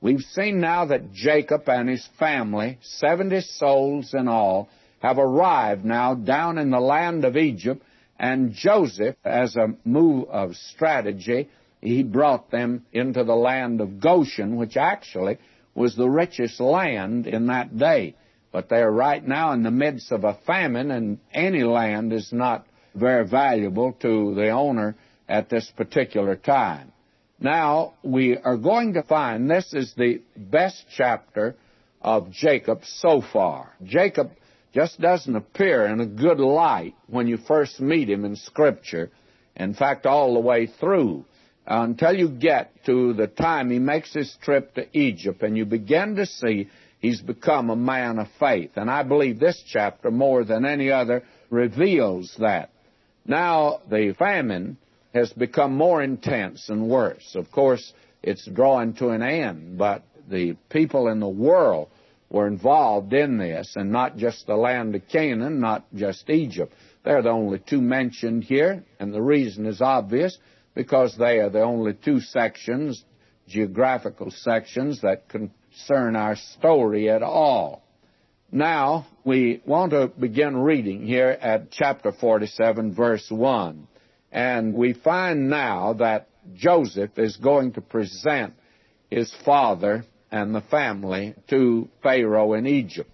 We've seen now that Jacob and his family, 70 souls in all, have arrived now down in the land of Egypt, and Joseph, as a move of strategy, he brought them into the land of Goshen, which actually was the richest land in that day. But they're right now in the midst of a famine, and any land is not very valuable to the owner at this particular time. Now, we are going to find this is the best chapter of Jacob so far. Jacob just doesn't appear in a good light when you first meet him in Scripture. In fact, all the way through, until you get to the time he makes his trip to Egypt, and you begin to see he's become a man of faith. And I believe this chapter, more than any other, reveals that. Now, the famine has become more intense and worse. Of course, it's drawing to an end, but the people in the world were involved in this, and not just the land of Canaan, not just Egypt. They're the only two mentioned here, and the reason is obvious, because they are the only two sections, geographical sections, that concern our story at all. Now, we want to begin reading here at chapter 47, verse 1. And we find now that Joseph is going to present his father and the family to Pharaoh in Egypt.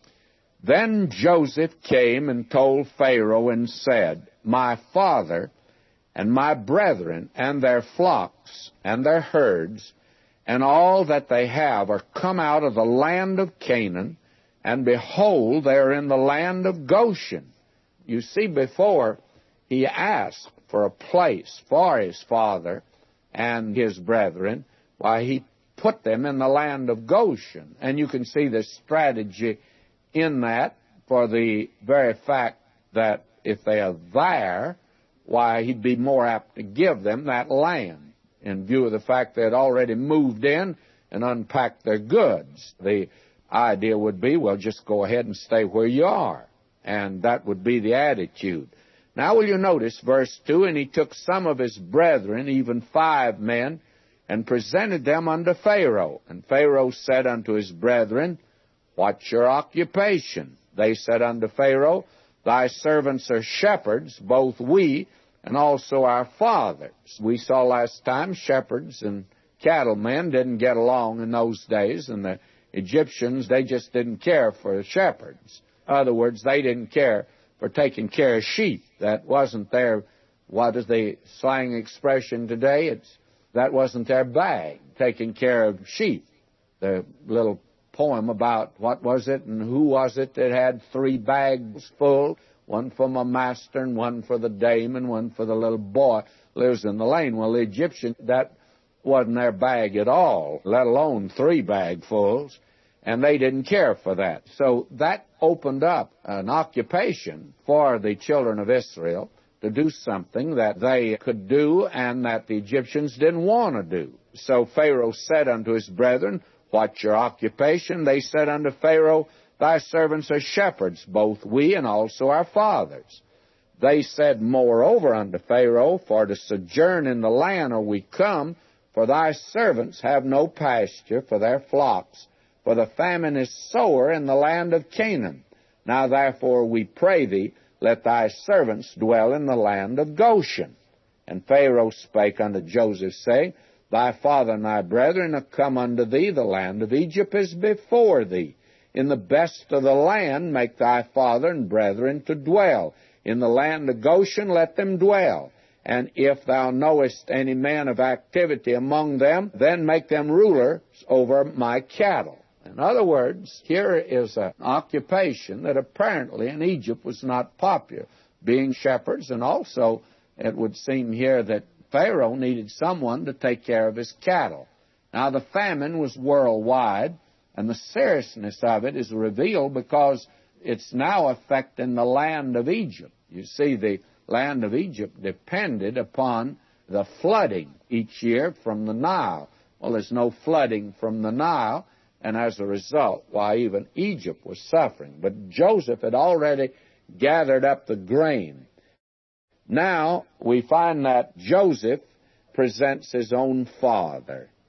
Then Joseph came and told Pharaoh and said, My father and my brethren and their flocks and their herds and all that they have are come out of the land of Canaan, and behold, they are in the land of Goshen. You see, before he asked for a place for his father and his brethren, why, he put them in the land of Goshen. And you can see the strategy in that, for the very fact that if they are there, why, he'd be more apt to give them that land, in view of the fact they had already moved in and unpacked their goods. The idea would be, well, just go ahead and stay where you are. And that would be the attitude. Now will you notice verse 2, And he took some of his brethren, even 5 men, and presented them unto Pharaoh. And Pharaoh said unto his brethren, What's your occupation? They said unto Pharaoh, Thy servants are shepherds, both we and also our fathers. We saw last time shepherds and cattlemen didn't get along in those days, and the Egyptians, they just didn't care for the shepherds. In other words, they didn't care for taking care of sheep. That wasn't their, what is the slang expression today? That wasn't their bag, taking care of sheep. The little poem about what was it and who was it that had 3 bags full, one for my master and one for the dame and one for the little boy lives in the lane. Well, the Egyptians, that wasn't their bag at all, let alone 3 bagfuls, and they didn't care for that. So that opened up an occupation for the children of Israel to do something that they could do and that the Egyptians didn't want to do. So Pharaoh said unto his brethren, What's your occupation? They said unto Pharaoh, Thy servants are shepherds, both we and also our fathers. They said moreover unto Pharaoh, For to sojourn in the land are we come, for thy servants have no pasture for their flocks, for the famine is sore in the land of Canaan. Now therefore we pray thee, let thy servants dwell in the land of Goshen. And Pharaoh spake unto Joseph, saying, Thy father and thy brethren are come unto thee, the land of Egypt is before thee. In the best of the land make thy father and brethren to dwell. In the land of Goshen let them dwell. And if thou knowest any man of activity among them, then make them rulers over my cattle. In other words, here is an occupation that apparently in Egypt was not popular, being shepherds, and also it would seem here that Pharaoh needed someone to take care of his cattle. Now, the famine was worldwide, and the seriousness of it is revealed because it's now affecting the land of Egypt. You see, the land of Egypt depended upon the flooding each year from the Nile. Well, there's no flooding from the Nile, and as a result, why, even Egypt was suffering. But Joseph had already gathered up the grain. Now, we find that Joseph presents his own father.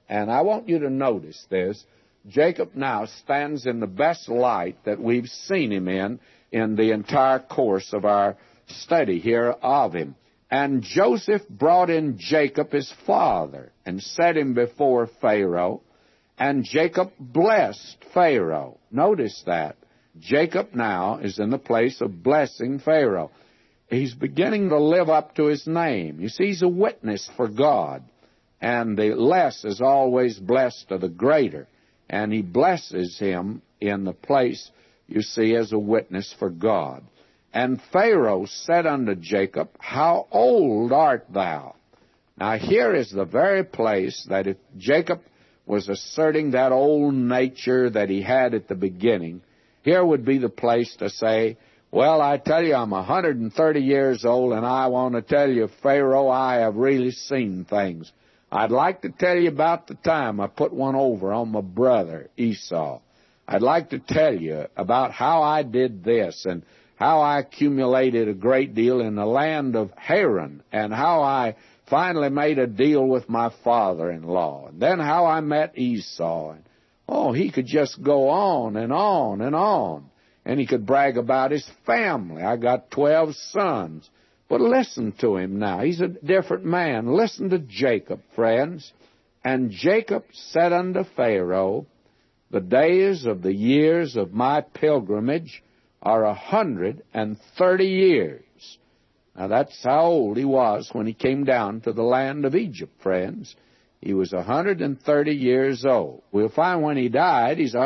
And I want you to notice this. Jacob now stands in the best light that we've seen him in the entire course of our study here of him. And Joseph brought in Jacob his father and set him before Pharaoh, and Jacob blessed Pharaoh. Notice that. Jacob now is in the place of blessing Pharaoh. He's beginning to live up to his name. You see, he's a witness for God, and the less is always blessed to the greater. And he blesses him in the place, you see, as a witness for God. And Pharaoh said unto Jacob, How old art thou? Now here is the very place that if Jacob was asserting that old nature that he had at the beginning, here would be the place to say, well, I tell you, I'm 130 years old, and I want to tell you, Pharaoh, I have really seen things. I'd like to tell you about the time I put one over on my brother, Esau. I'd like to tell you about how I did this and how I accumulated a great deal in the land of Haran and how I finally made a deal with my father-in-law, and then how I met Esau. And, oh, he could just go on and on and on, and he could brag about his family. I got 12 sons. But listen to him now. He's a different man. Listen to Jacob, friends. And Jacob said unto Pharaoh, The days of the years of my pilgrimage are 130 years. Now that's how old he was when he came down to the land of Egypt, friends. He was 130 years old. We'll find when he died, he's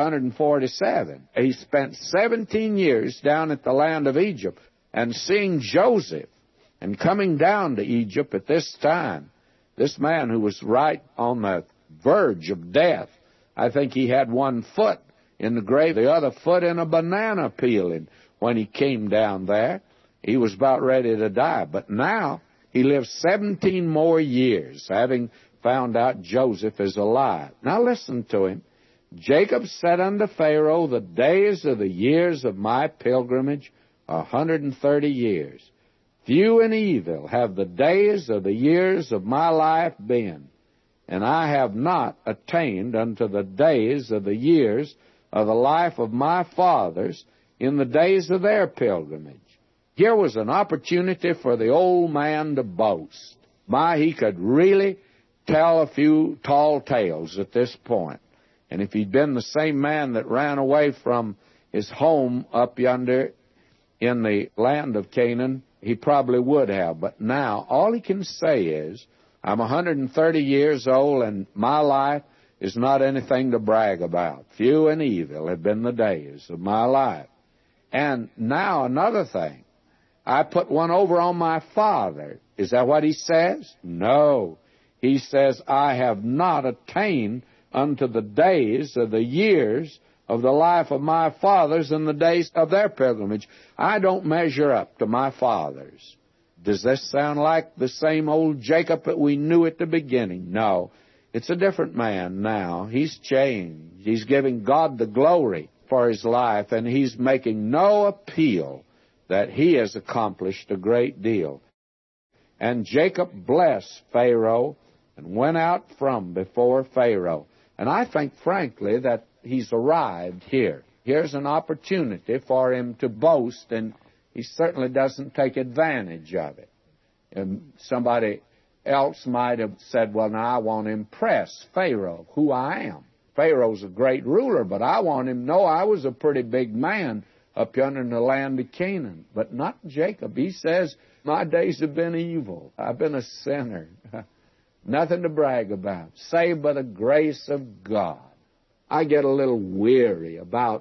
147. He spent 17 years down at the land of Egypt, and seeing Joseph and coming down to Egypt at this time, this man who was right on the verge of death, I think he had one foot in the grave, the other foot in a banana peel. And when he came down there, he was about ready to die. But now he lives 17 more years, having found out Joseph is alive. Now listen to him. Jacob said unto Pharaoh, The days of the years of my pilgrimage are 130 years. Few and evil have the days of the years of my life been, and I have not attained unto the days of the years of the life of my fathers in the days of their pilgrimage. Here was an opportunity for the old man to boast. He could really tell a few tall tales at this point. And if he'd been the same man that ran away from his home up yonder in the land of Canaan, he probably would have. But now, all he can say is, I'm 130 years old, and my life is not anything to brag about. Few and evil have been the days of my life. And now another thing. I put one over on my father. Is that what he says? No. He says, I have not attained unto the days of the years of the life of my fathers in the days of their pilgrimage. I don't measure up to my fathers. Does this sound like the same old Jacob that we knew at the beginning? No. It's a different man now. He's changed. He's giving God the glory for his life, and he's making no appeal that he has accomplished a great deal. And Jacob blessed Pharaoh and went out from before Pharaoh. And I think, frankly, that he's arrived here. Here's an opportunity for him to boast, and he certainly doesn't take advantage of it. And somebody else might have said, well, now I want to impress Pharaoh, who I am. Pharaoh's a great ruler, but I want him to know I was a pretty big man up yonder in the land of Canaan. But not Jacob. He says, my days have been evil. I've been a sinner. Nothing to brag about, saved by the grace of God. I get a little weary about,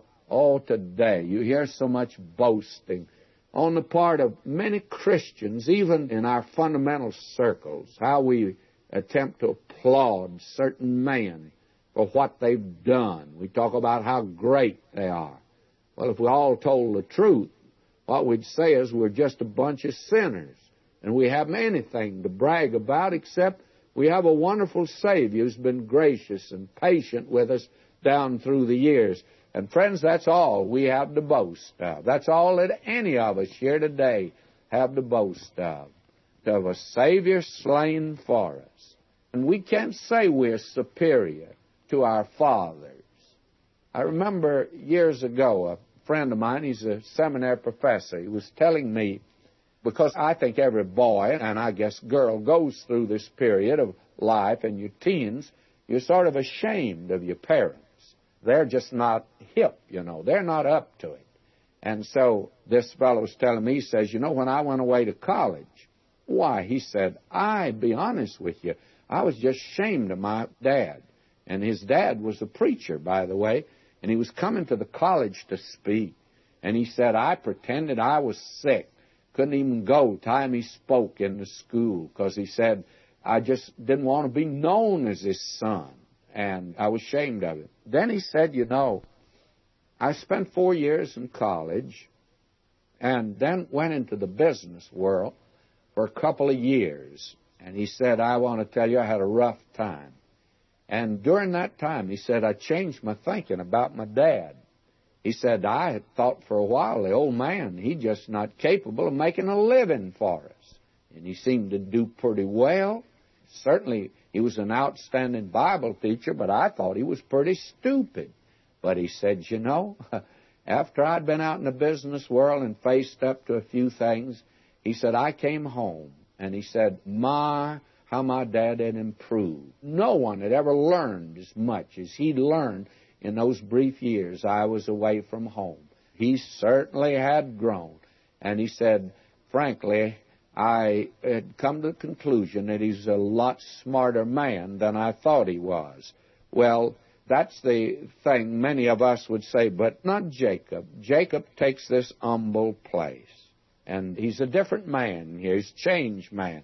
today you hear so much boasting on the part of many Christians, even in our fundamental circles, how we attempt to applaud certain men for what they've done. We talk about how great they are. Well, if we all told the truth, what we'd say is we're just a bunch of sinners, and we haven't anything to brag about except we have a wonderful Savior who's been gracious and patient with us down through the years. And friends, that's all we have to boast of. That's all that any of us here today have to boast of a Savior slain for us. And we can't say we're superior to our fathers. I remember years ago, a friend of mine, he's a seminary professor, he was telling me, because I think every boy, and I guess girl, goes through this period of life in your teens, you're sort of ashamed of your parents. They're just not hip, you know. They're not up to it. And so this fellow was telling me, he says, you know, when I went away to college, why, he said, be honest with you, I was just ashamed of my dad. And his dad was a preacher, by the way, and he was coming to the college to speak. And he said, I pretended I was sick. Couldn't even go time he spoke in the school, because he said, I just didn't want to be known as his son. And I was ashamed of it. Then he said, you know, I spent 4 years in college and then went into the business world for a couple of years. And he said, I want to tell you, I had a rough time. And during that time, he said, I changed my thinking about my dad. He said, I had thought for a while, the old man, he's just not capable of making a living for us. And he seemed to do pretty well. Certainly, he was an outstanding Bible teacher, but I thought he was pretty stupid. But he said, you know, after I'd been out in the business world and faced up to a few things, he said, I came home, and he said, how my dad had improved. No one had ever learned as much as he'd learned in those brief years I was away from home. He certainly had grown. And he said, frankly, I had come to the conclusion that he's a lot smarter man than I thought he was. Well, that's the thing many of us would say, but not Jacob. Jacob takes this humble place. And he's a different man here. He's a changed man.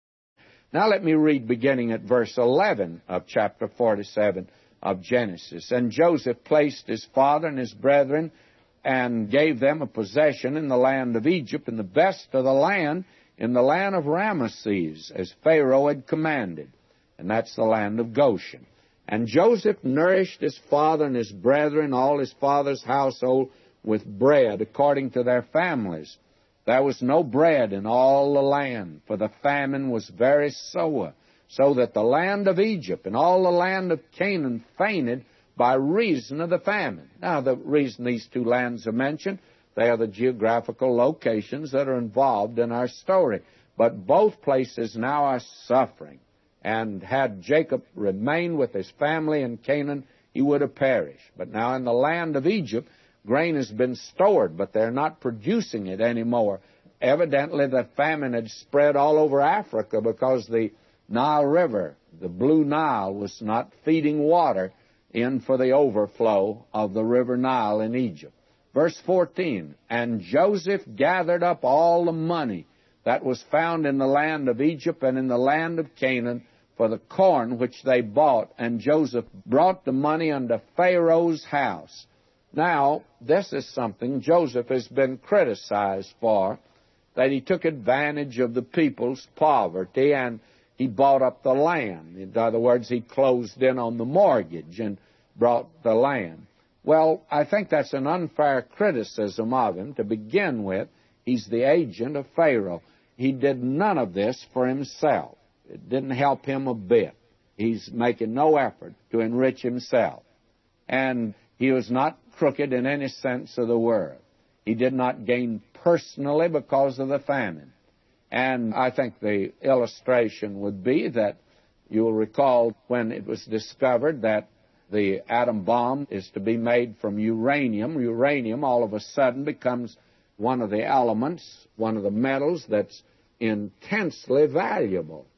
Now let me read beginning at verse 11 of chapter 47 of Genesis. And Joseph placed his father and his brethren and gave them a possession in the land of Egypt, and the best of the land in the land of Ramesses, as Pharaoh had commanded. And that's the land of Goshen. And Joseph nourished his father and his brethren, all his father's household, with bread according to their families. There was no bread in all the land, for the famine was very sore, so that the land of Egypt and all the land of Canaan fainted by reason of the famine. Now, the reason these two lands are mentioned, they are the geographical locations that are involved in our story. But both places now are suffering. And had Jacob remained with his family in Canaan, he would have perished. But now in the land of Egypt, grain has been stored, but they're not producing it anymore. Evidently, the famine had spread all over Africa because the Nile River, the Blue Nile, was not feeding water in for the overflow of the river Nile in Egypt. Verse 14, and Joseph gathered up all the money that was found in the land of Egypt and in the land of Canaan for the corn which they bought, and Joseph brought the money unto Pharaoh's house. Now, this is something Joseph has been criticized for, that he took advantage of the people's poverty and he bought up the land. In other words, he closed in on the mortgage and brought the land. Well, I think that's an unfair criticism of him to begin with. He's the agent of Pharaoh. He did none of this for himself. It didn't help him a bit. He's making no effort to enrich himself. And he was not crooked in any sense of the word. He did not gain personally because of the famine. And I think the illustration would be that you'll recall when it was discovered that the atom bomb is to be made from uranium. Uranium all of a sudden becomes one of the elements, one of the metals that's intensely valuable.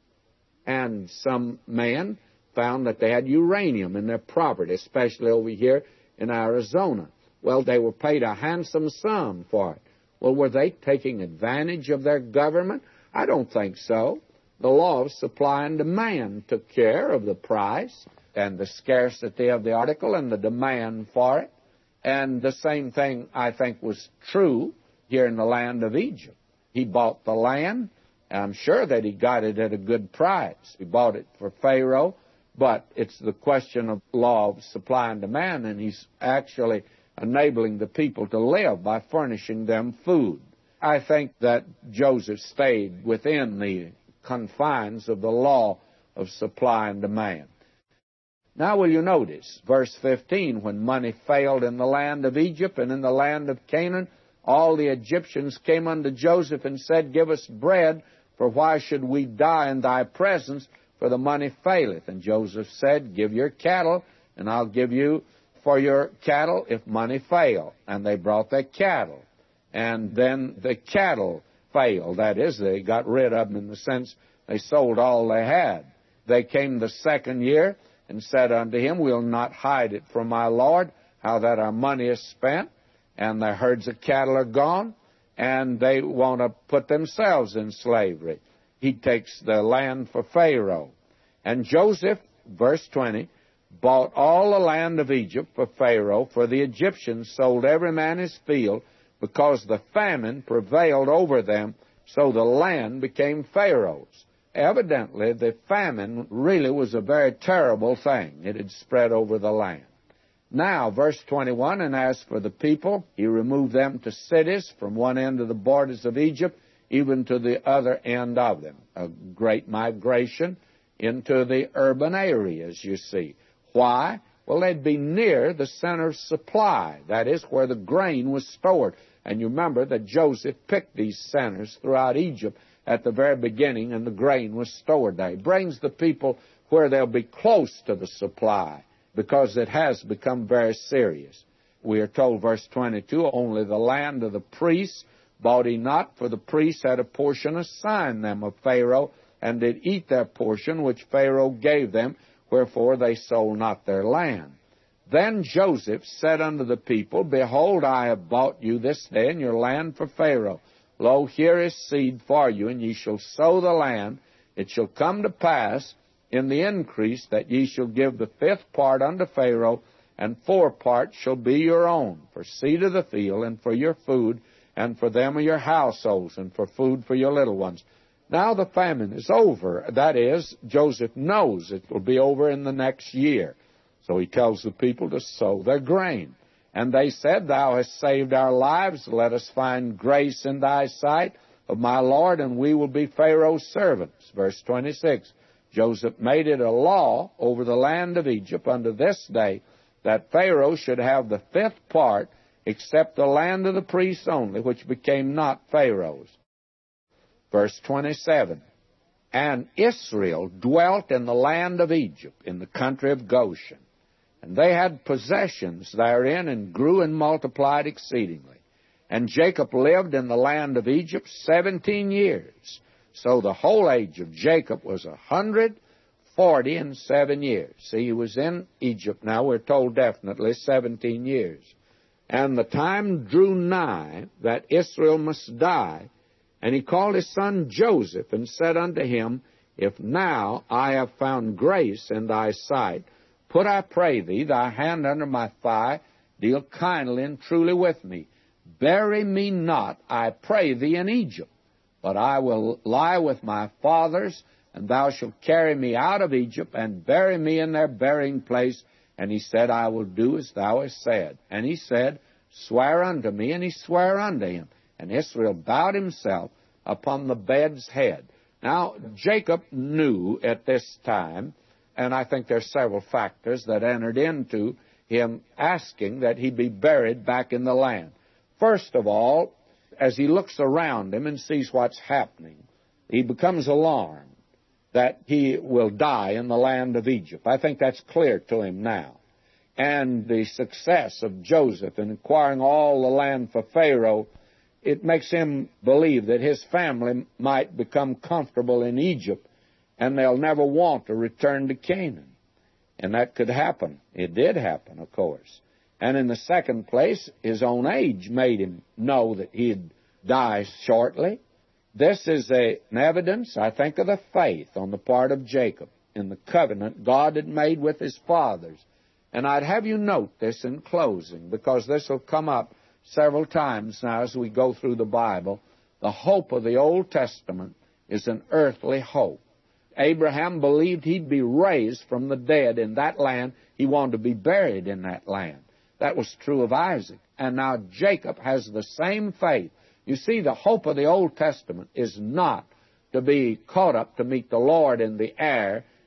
And some men found that they had uranium in their property, especially over here in Arizona. Well, they were paid a handsome sum for it. Well, were they taking advantage of their government? I don't think so. The law of supply and demand took care of the price and the scarcity of the article and the demand for it. And the same thing, I think, was true here in the land of Egypt. He bought the land. I'm sure that he got it at a good price. He bought it for Pharaoh, but it's the question of law of supply and demand, and he's actually enabling the people to live by furnishing them food. I think that Joseph stayed within the confines of the law of supply and demand. Now will you notice, verse 15, when money failed in the land of Egypt and in the land of Canaan, all the Egyptians came unto Joseph and said, Give us bread, for why should we die in thy presence? For the money faileth. And Joseph said, Give your cattle, and I'll give you for your cattle if money fail. And they brought their cattle. And then the cattle failed. That is, they got rid of them in the sense they sold all they had. They came the second year and said unto him, We'll not hide it from my Lord, how that our money is spent, and their herds of cattle are gone, and they want to put themselves in slavery. He takes the land for Pharaoh. And Joseph, verse 20, bought all the land of Egypt for Pharaoh, for the Egyptians sold every man his field, because the famine prevailed over them, so the land became Pharaoh's. Evidently, the famine really was a very terrible thing. It had spread over the land. Now, verse 21, and as for the people, he removed them to cities from one end of the borders of Egypt, even to the other end of them. A great migration into the urban areas, you see. Why? Well, they'd be near the center of supply. That is, where the grain was stored. And you remember that Joseph picked these centers throughout Egypt at the very beginning, and the grain was stored there. He brings the people where they'll be close to the supply, because it has become very serious. We are told, verse 22, only the land of the priests bought he not, for the priests had a portion assigned them of Pharaoh, and did eat their portion which Pharaoh gave them, wherefore they sold not their land. Then Joseph said unto the people, Behold, I have bought you this day in your land for Pharaoh. Lo, here is seed for you, and ye shall sow the land. It shall come to pass in the increase that ye shall give the fifth part unto Pharaoh, and 4 parts shall be your own, for seed of the field, and for your food, and for them of your households, and for food for your little ones. Now the famine is over. That is, Joseph knows it will be over in the next year. So he tells the people to sow their grain. And they said, Thou hast saved our lives. Let us find grace in thy sight, of my Lord, and we will be Pharaoh's servants. Verse 26, Joseph made it a law over the land of Egypt unto this day, that Pharaoh should have the 5th part, except the land of the priests only, which became not Pharaoh's. Verse 27, And Israel dwelt in the land of Egypt, in the country of Goshen. And they had possessions therein, and grew and multiplied exceedingly. And Jacob lived in the land of Egypt 17 years. So the whole age of Jacob was 147 years. See, he was in Egypt now, we're told definitely, 17 years. And the time drew nigh that Israel must die. And he called his son Joseph, and said unto him, If now I have found grace in thy sight, put, I pray thee, thy hand under my thigh, deal kindly and truly with me. Bury me not, I pray thee, in Egypt, but I will lie with my fathers, and thou shalt carry me out of Egypt, and bury me in their burying place. And he said, I will do as thou hast said. And he said, Swear unto me. And he sware unto him. And Israel bowed himself upon the bed's head. Now, Jacob knew at this time, and I think there are several factors that entered into him asking that he be buried back in the land. First of all, as he looks around him and sees what's happening, he becomes alarmed that he will die in the land of Egypt. I think that's clear to him now. And the success of Joseph in acquiring all the land for Pharaoh, it makes him believe that his family might become comfortable in Egypt, and they'll never want to return to Canaan. And that could happen. It did happen, of course. And in the second place, his own age made him know that he'd die shortly. This is an evidence, I think, of the faith on the part of Jacob in the covenant God had made with his fathers. And I'd have you note this in closing, because this will come up several times now as we go through the Bible. The hope of the Old Testament is an earthly hope. Abraham believed he'd be raised from the dead in that land. He wanted to be buried in that land. That was true of Isaac. And now Jacob has the same faith. You see, the hope of the Old Testament is not to be caught up to meet the Lord in the air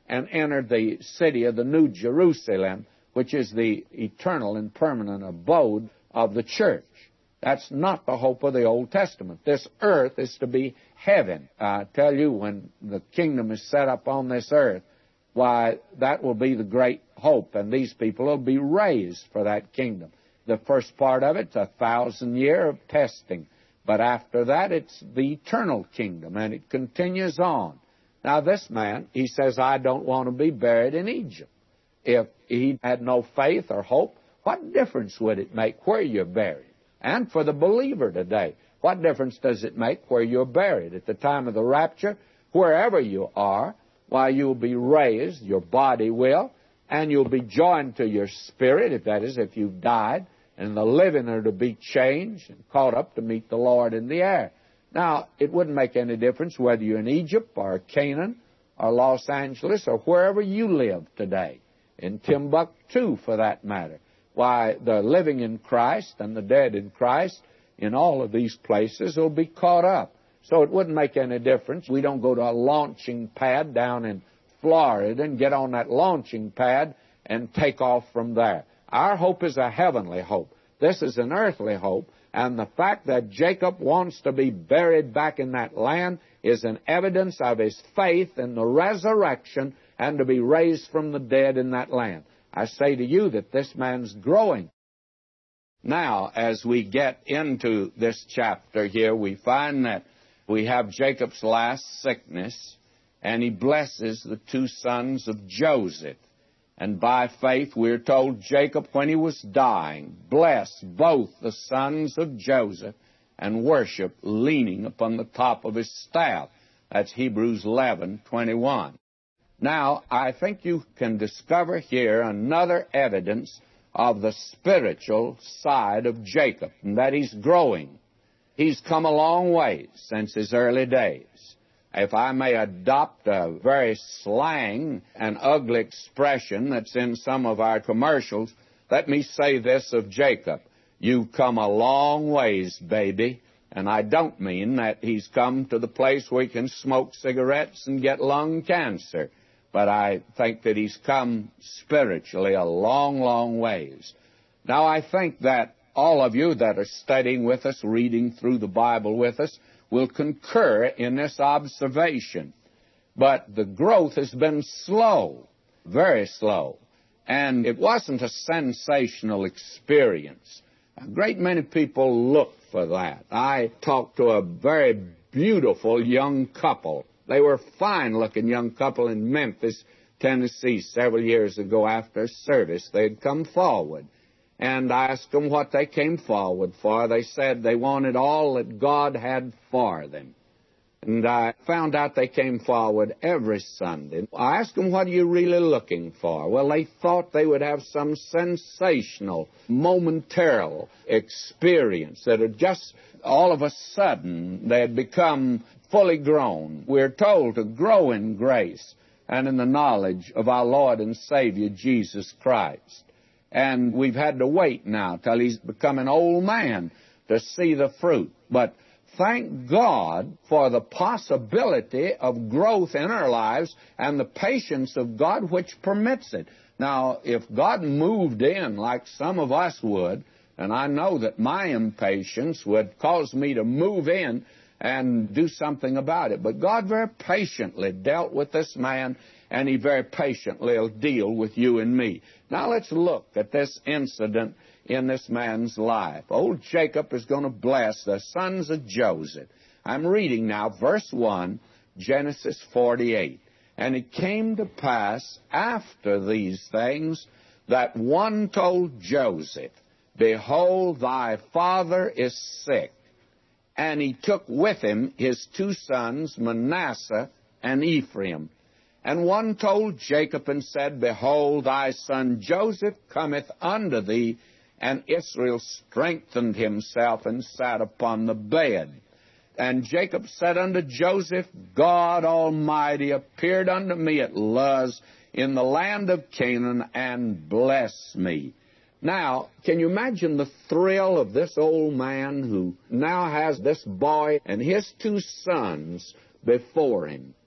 and enter the city of the New Jerusalem, which is the eternal and permanent abode of the church. That's not the hope of the Old Testament. This earth is to be heaven. I tell you, when the kingdom is set up on this earth, why, that will be the great hope, and these people will be raised for that kingdom. The first part of it's 1,000 years of testing, but after that it's the eternal kingdom, and it continues on. Now this man, he says, I don't want to be buried in Egypt. If he had no faith or hope, what difference would it make where you're buried? And for the believer today, what difference does it make where you're buried? At the time of the rapture, wherever you are, why, you'll be raised, your body will, and you'll be joined to your spirit, if you've died, and the living are to be changed and caught up to meet the Lord in the air. Now, it wouldn't make any difference whether you're in Egypt or Canaan or Los Angeles or wherever you live today, in Timbuktu for that matter. Why, the living in Christ and the dead in Christ in all of these places will be caught up. So it wouldn't make any difference. We don't go to a launching pad down in Florida and get on that launching pad and take off from there. Our hope is a heavenly hope. This is an earthly hope, and the fact that Jacob wants to be buried back in that land is an evidence of his faith in the resurrection and to be raised from the dead in that land. I say to you that this man's growing. Now, as we get into this chapter here, we find that we have Jacob's last sickness, and he blesses the two sons of Joseph. And by faith, we're told Jacob, when he was dying, blessed both the sons of Joseph and worshiped, leaning upon the top of his staff. That's Hebrews 11:21. Now, I think you can discover here another evidence of the spiritual side of Jacob, and that he's growing. He's come a long way since his early days. If I may adopt a very slang and ugly expression that's in some of our commercials, let me say this of Jacob: you've come a long ways, baby. And I don't mean that he's come to the place where he can smoke cigarettes and get lung cancer, but I think that he's come spiritually a long, long ways. Now, I think that all of you that are studying with us, reading through the Bible with us, will concur in this observation. But the growth has been slow, very slow, and it wasn't a sensational experience. A great many people look for that. I talked to a very beautiful young couple. They were a fine-looking young couple in Memphis, Tennessee, several years ago after service. They'd come forward, and I asked them what they came forward for. They said they wanted all that God had for them. And I found out they came forward every Sunday. I asked them, what are you really looking for? Well, they thought they would have some sensational, momentary experience that had just, all of a sudden, they had become fully grown. We're told to grow in grace and in the knowledge of our Lord and Savior, Jesus Christ. And we've had to wait now till he's become an old man to see the fruit. But thank God for the possibility of growth in our lives and the patience of God which permits it. Now, if God moved in like some of us would, and I know that my impatience would cause me to move in and do something about it, but God very patiently dealt with this man, and he very patiently will deal with you and me. Now let's look at this incident in this man's life. Old Jacob is going to bless the sons of Joseph. I'm reading now verse 1, Genesis 48. And it came to pass after these things that one told Joseph, Behold, thy father is sick. And he took with him his two sons, Manasseh and Ephraim. And one told Jacob and said, Behold, thy son Joseph cometh unto thee. And Israel strengthened himself and sat upon the bed. And Jacob said unto Joseph, God Almighty appeared unto me at Luz in the land of Canaan and blessed me. Now, can you imagine the thrill of this old man who now has this boy and his two sons before him?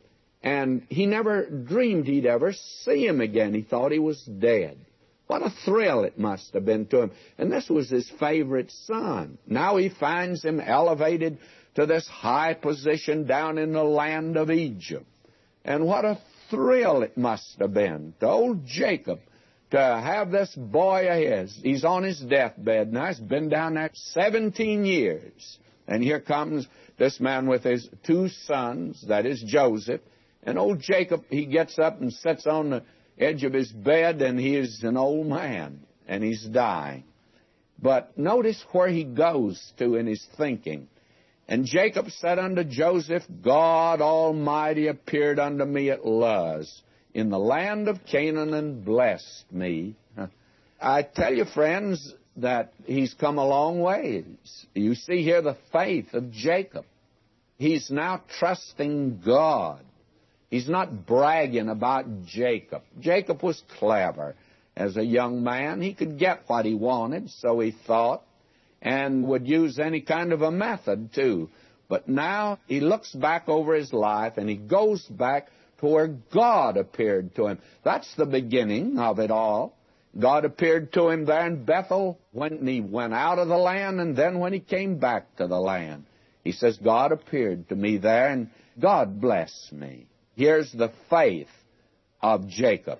And he never dreamed he'd ever see him again. He thought he was dead. What a thrill it must have been to him. And this was his favorite son. Now he finds him elevated to this high position down in the land of Egypt. And what a thrill it must have been to old Jacob to have this boy of his. He's on his deathbed now. He's been down there 17 years. And here comes this man with his two sons, that is Joseph. And old Jacob, he gets up and sits on the edge of his bed, and he is an old man, and he's dying. But notice where he goes to in his thinking. And Jacob said unto Joseph, God Almighty appeared unto me at Luz in the land of Canaan and blessed me. I tell you, friends, that he's come a long ways. You see here the faith of Jacob. He's now trusting God. He's not bragging about Jacob. Jacob was clever. As a young man, he could get what he wanted, so he thought, and would use any kind of a method, too. But now he looks back over his life, and he goes back to where God appeared to him. That's the beginning of it all. God appeared to him there in Bethel when he went out of the land, and then when he came back to the land. He says, God appeared to me there, and God blessed me. Here's the faith of Jacob.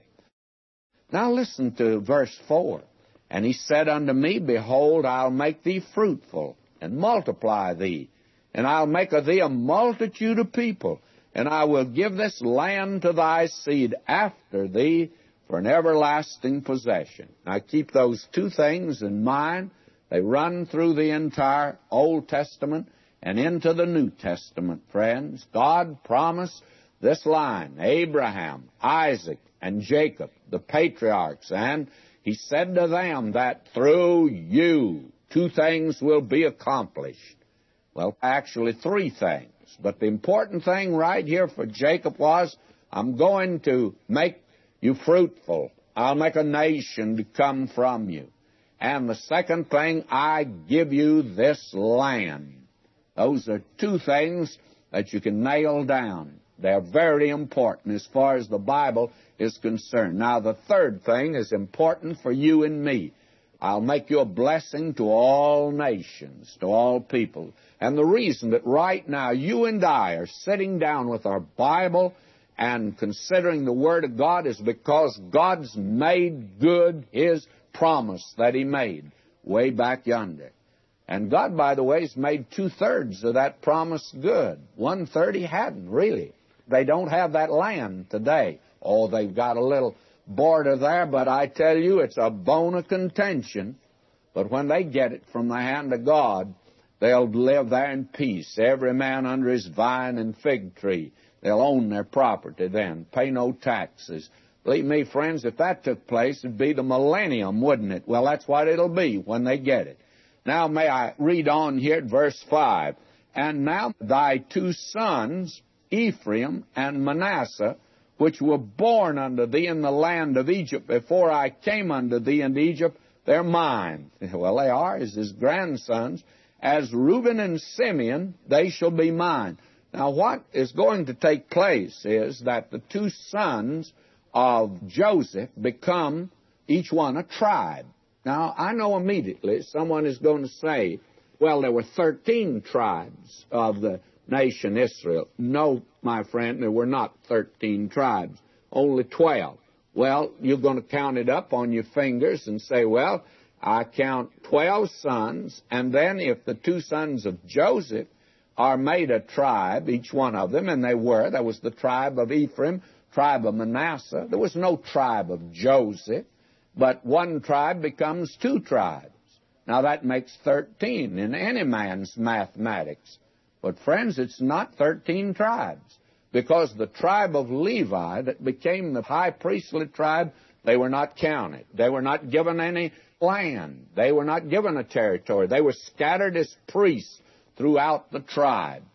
Now listen to verse 4. And he said unto me, Behold, I'll make thee fruitful, and multiply thee, and I'll make of thee a multitude of people, and I will give this land to thy seed after thee for an everlasting possession. Now keep those two things in mind. They run through the entire Old Testament and into the New Testament, friends. God promised this line, Abraham, Isaac, and Jacob, the patriarchs, and he said to them that through you 2 things will be accomplished. Well, actually 3 things. But the important thing right here for Jacob was, I'm going to make you fruitful. I'll make a nation to come from you. And the second thing, I give you this land. Those are 2 things that you can nail down. They're very important as far as the Bible is concerned. Now, the third thing is important for you and me. I'll make you a blessing to all nations, to all people. And the reason that right now you and I are sitting down with our Bible and considering the Word of God is because God's made good His promise that He made way back yonder. And God, by the way, has made 2/3 of that promise good. 1/3 He hadn't, really. They don't have that land today. Oh, they've got a little border there, but I tell you, it's a bone of contention. But when they get it from the hand of God, they'll live there in peace, every man under his vine and fig tree. They'll own their property then, pay no taxes. Believe me, friends, if that took place, it'd be the millennium, wouldn't it? Well, that's what it'll be when they get it. Now, may I read on here at verse 5. And now thy 2 sons, Ephraim and Manasseh, which were born unto thee in the land of Egypt before I came unto thee into Egypt, they're mine. Well, they are, as his grandsons. As Reuben and Simeon, they shall be mine. Now, what is going to take place is that the 2 sons of Joseph become each one a tribe. Now, I know immediately someone is going to say, well, there were 13 tribes of the nation Israel. No, my friend, there were not 13 tribes, only 12. Well, you're going to count it up on your fingers and say, well, I count 12 sons, and then if the 2 sons of Joseph are made a tribe, each one of them, and there was the tribe of Ephraim, tribe of Manasseh. There was no tribe of Joseph, but one tribe becomes 2 tribes. Now that makes 13 in any man's mathematics. But friends, it's not 13 tribes, because the tribe of Levi that became the high priestly tribe, they were not counted. They were not given any land. They were not given a territory. They were scattered as priests throughout the tribes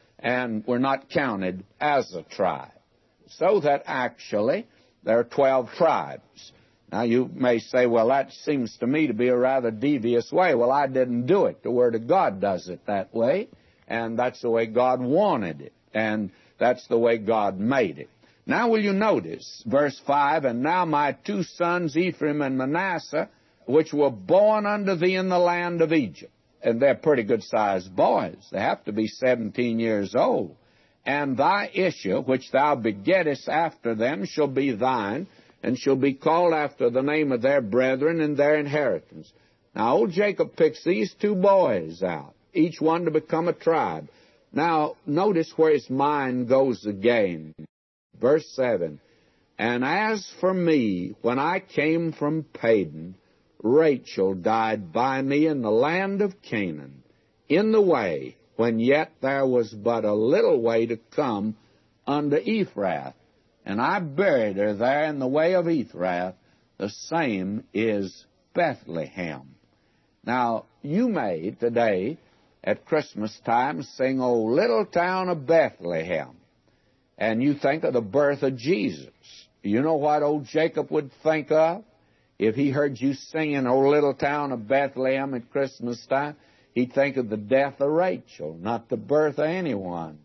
and were not counted as a tribe. So that actually there are 12 tribes. Now you may say, well, that seems to me to be a rather devious way. Well, I didn't do it. The Word of God does it that way, and that's the way God wanted it. And That's the way God made it. Now will you notice, verse 5, and now my two sons, Ephraim and Manasseh, which were born unto thee in the land of Egypt. And they're pretty good-sized boys. They have to be 17 years old. And thy issue, which thou begettest after them, shall be thine, and shall be called after the name of their brethren and their inheritance. Now, old Jacob picks these two boys out, each one to become a tribe. Now, notice where his mind goes again. Verse 7, and as for me, when I came from Padan, Rachel died by me in the land of Canaan, in the way, when yet there was but a little way to come unto Ephrath. And I buried her there in the way of Ephrath. The same is Bethlehem. Now, you may today, at Christmas time, sing, O Little Town of Bethlehem. And you think of the birth of Jesus. You know what old Jacob would think of if he heard you singing, O Little Town of Bethlehem at Christmas time? He'd think of the death of Rachel, not the birth of anyone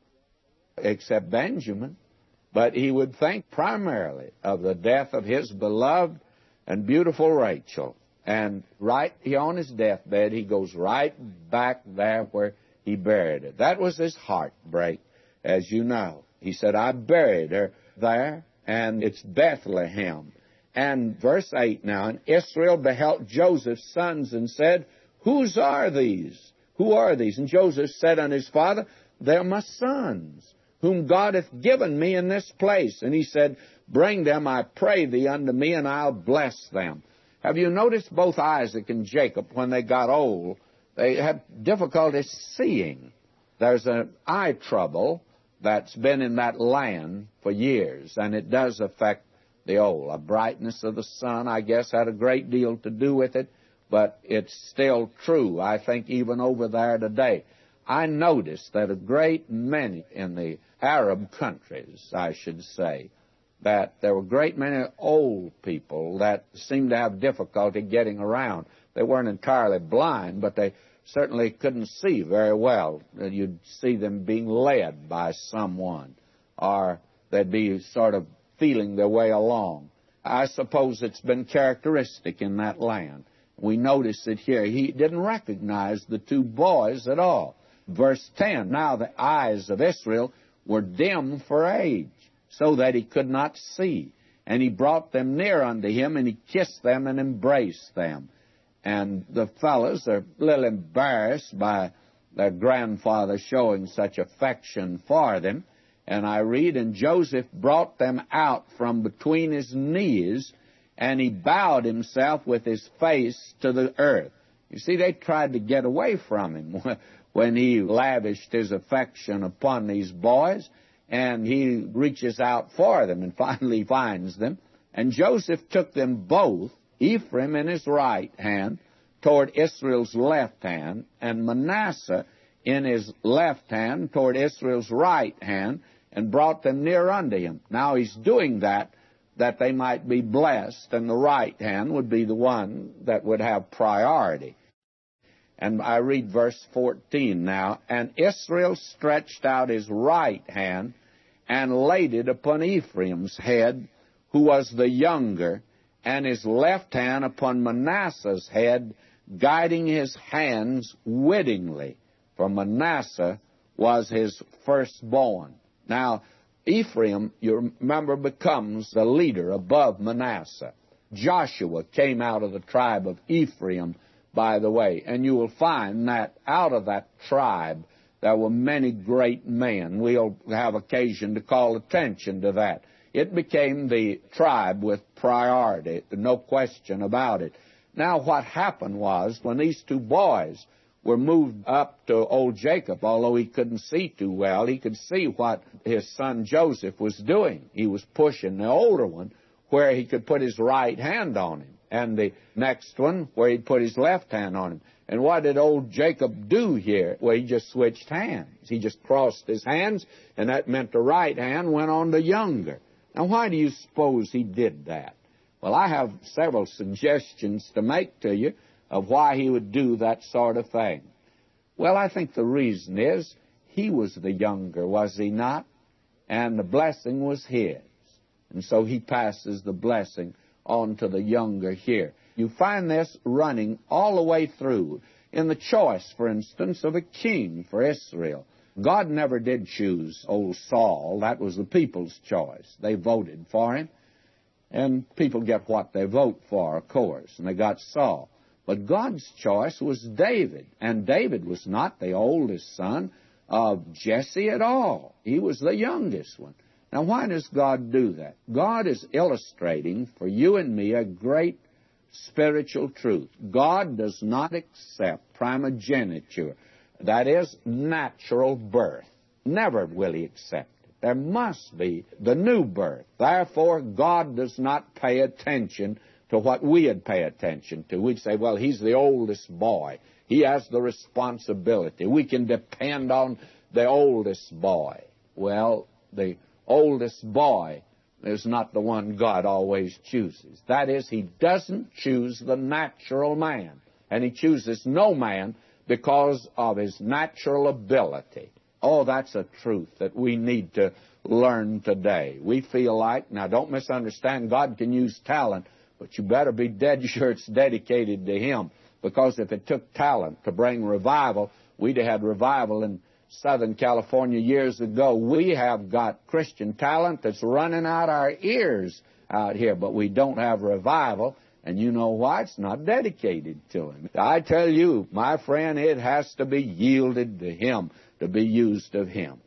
except Benjamin. But he would think primarily of the death of his beloved and beautiful Rachel. And right on his deathbed, he goes right back there where he buried her. That was his heartbreak, as you know. He said, I buried her there, and it's Bethlehem. And verse 8 now, and Israel beheld Joseph's sons and said, Whose are these? Who are these? And Joseph said unto his father, They're my sons, whom God hath given me in this place. And he said, Bring them, I pray thee, unto me, and I'll bless them. Have you noticed both Isaac and Jacob, when they got old, they had difficulty seeing? There's an eye trouble that's been in that land for years, and it does affect the old. The brightness of the sun, I guess, had a great deal to do with it, but it's still true, I think, even over there today. I noticed that a great many in the Arab countries, I should say, that there were a great many old people that seemed to have difficulty getting around. They weren't entirely blind, but they certainly couldn't see very well. You'd see them being led by someone, or they'd be sort of feeling their way along. I suppose it's been characteristic in that land. We notice it here. He didn't recognize the two boys at all. Verse 10, now the eyes of Israel were dim for age, so that he could not see. And he brought them near unto him, and he kissed them and embraced them. And the fellows are a little embarrassed by their grandfather showing such affection for them. And I read, and Joseph brought them out from between his knees, and he bowed himself with his face to the earth. You see, they tried to get away from him when he lavished his affection upon these boys, and he reaches out for them and finally finds them. And Joseph took them both, Ephraim in his right hand, toward Israel's left hand, and Manasseh in his left hand toward Israel's right hand, and brought them near unto him. Now he's doing that they might be blessed, and the right hand would be the one that would have priority. And I read verse 14 now. And Israel stretched out his right hand and laid it upon Ephraim's head, who was the younger, and his left hand upon Manasseh's head, guiding his hands wittingly, for Manasseh was his firstborn. Now, Ephraim, you remember, becomes the leader above Manasseh. Joshua came out of the tribe of Ephraim, by the way, and you will find that out of that tribe there were many great men. We'll have occasion to call attention to that. It became the tribe with priority, no question about it. Now, what happened was, when these two boys were moved up to old Jacob, although he couldn't see too well, he could see what his son Joseph was doing. He was pushing the older one where he could put his right hand on him, and the next one where he'd put his left hand on him. And what did old Jacob do here? Well, he just switched hands. He just crossed his hands, and that meant the right hand went on the younger. Now, why do you suppose he did that? Well, I have several suggestions to make to you of why he would do that sort of thing. Well, I think the reason is he was the younger, was he not? and the blessing was his. And so he passes the blessing on to the younger here. You find this running all the way through. In the choice, for instance, of a king for Israel, God never did choose old Saul. That was the people's choice. They voted for him. And people get what they vote for, of course, and they got Saul. But God's choice was David, and David was not the oldest son of Jesse at all. He was the youngest one. Now, why does God do that? God is illustrating for you and me a great spiritual truth. God does not accept primogeniture, that is, natural birth. Never will He accept it. There must be the new birth. Therefore, God does not pay attention to what we'd pay attention to. We'd say, well, he's the oldest boy. He has the responsibility. We can depend on the oldest boy. Well, the oldest boy is not the one God always chooses. That is, He doesn't choose the natural man. And He chooses no man because of his natural ability. Oh, that's a truth that we need to learn today. We feel like, now don't misunderstand, God can use talent, but you better be dead sure it's dedicated to Him. Because if it took talent to bring revival, we'd have had revival in Southern California years ago. We have got Christian talent that's running out our ears out here, but we don't have revival. And you know why? It's not dedicated to Him. I tell you, my friend, it has to be yielded to Him, to be used of Him.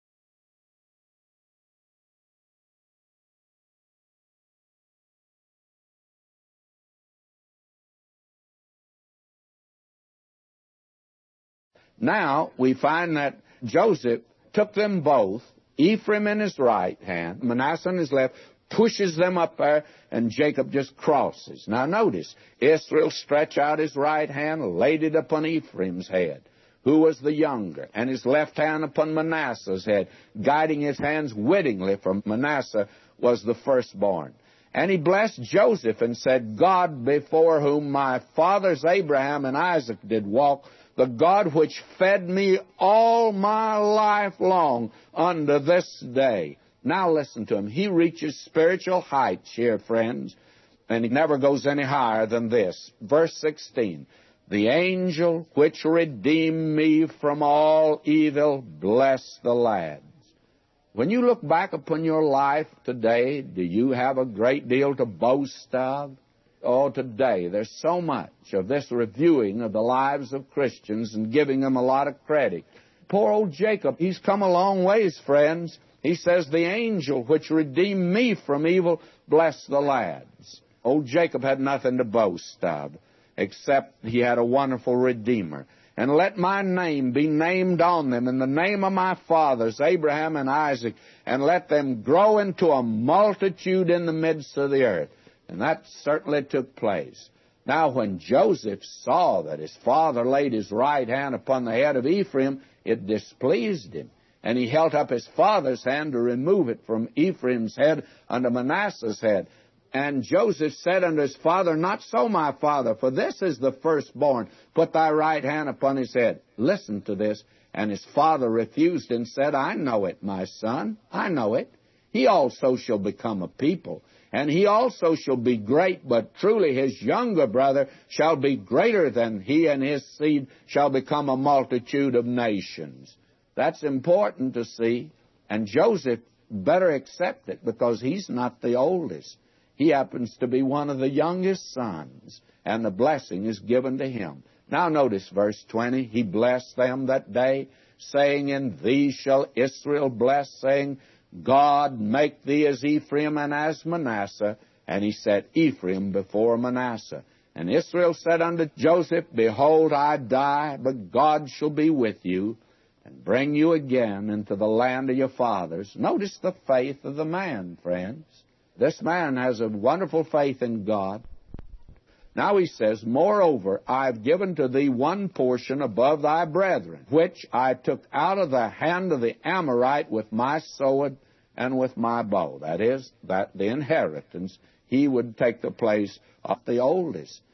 Now, we find that Joseph took them both, Ephraim in his right hand, Manasseh in his left, pushes them up there, and Jacob just crosses. Now, notice, Israel stretched out his right hand, laid it upon Ephraim's head, who was the younger, and his left hand upon Manasseh's head, guiding his hands wittingly, for Manasseh was the firstborn. And he blessed Joseph and said, God, before whom my fathers Abraham and Isaac did walk, the God which fed me all my life long unto this day. Now listen to him. He reaches spiritual heights here, friends, and he never goes any higher than this. Verse 16, the angel which redeemed me from all evil, bless the lads. When you look back upon your life today, do you have a great deal to boast of? Oh, today there's so much of this reviewing of the lives of Christians and giving them a lot of credit. Poor old Jacob, he's come a long ways, friends. He says, the angel which redeemed me from evil, bless the lads. Old Jacob had nothing to boast of, except he had a wonderful Redeemer. And let my name be named on them in the name of my fathers, Abraham and Isaac, and let them grow into a multitude in the midst of the earth. And that certainly took place. Now, when Joseph saw that his father laid his right hand upon the head of Ephraim, it displeased him. And he held up his father's hand to remove it from Ephraim's head unto Manasseh's head. And Joseph said unto his father, not so, my father, for this is the firstborn. Put thy right hand upon his head. Listen to this. And his father refused and said, I know it, my son, I know it. He also shall become a people, and he also shall be great, but truly his younger brother shall be greater than he, and his seed shall become a multitude of nations. That's important to see, and Joseph better accept it because he's not the oldest. He happens to be one of the youngest sons, and the blessing is given to him. Now notice verse 20, he blessed them that day, saying, in thee shall Israel bless, saying, God make thee as Ephraim and as Manasseh. And he set Ephraim before Manasseh. And Israel said unto Joseph, behold, I die, but God shall be with you, and bring you again into the land of your fathers. Notice the faith of the man, friends. This man has a wonderful faith in God. Now he says, moreover, I have given to thee one portion above thy brethren, which I took out of the hand of the Amorite with my sword and with my bow. That is, that the inheritance, he would take the place of the oldest.